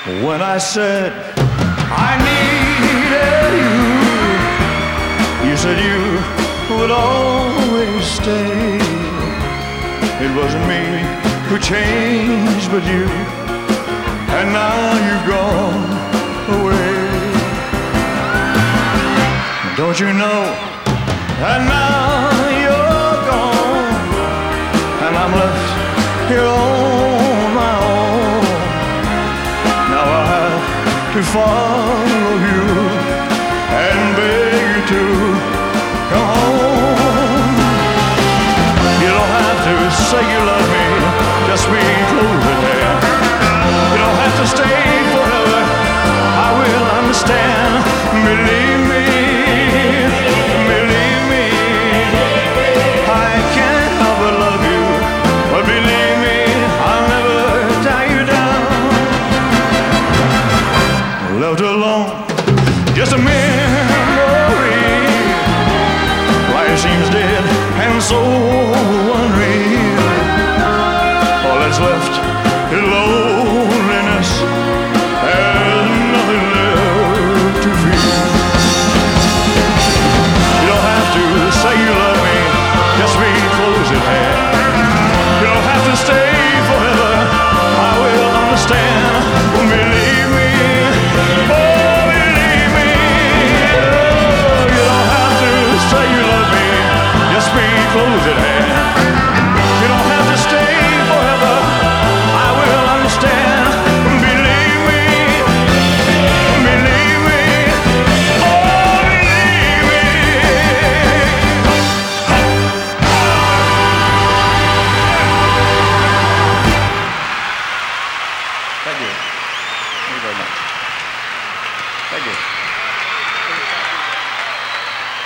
when I said I needed you. You said you would always stay. It wasn't me who changed but you, and now you've gone away. Don't you know that now you're gone, and I'm left here on my own. Now I have to follow you and beg you to come home. You don't have to say you love me, just be close at hand. You don't have to stay forever, I will understand. Believe me, believe me, I can't help but love you, but believe me, I'll never tie you down. Left alone, just a memory. Life seems dead and so unreal. All that's left is loneliness. There's nothing left to feel. You don't have to say you love me, just be close at hand. You don't have to stay forever, I will understand. Believe me, oh believe me. Oh, you don't have to say you love me, just be close at hand. You don't have to stay forever, I will understand. Believe me, believe me, oh believe me. Thank you. Thank you very much. Thank you.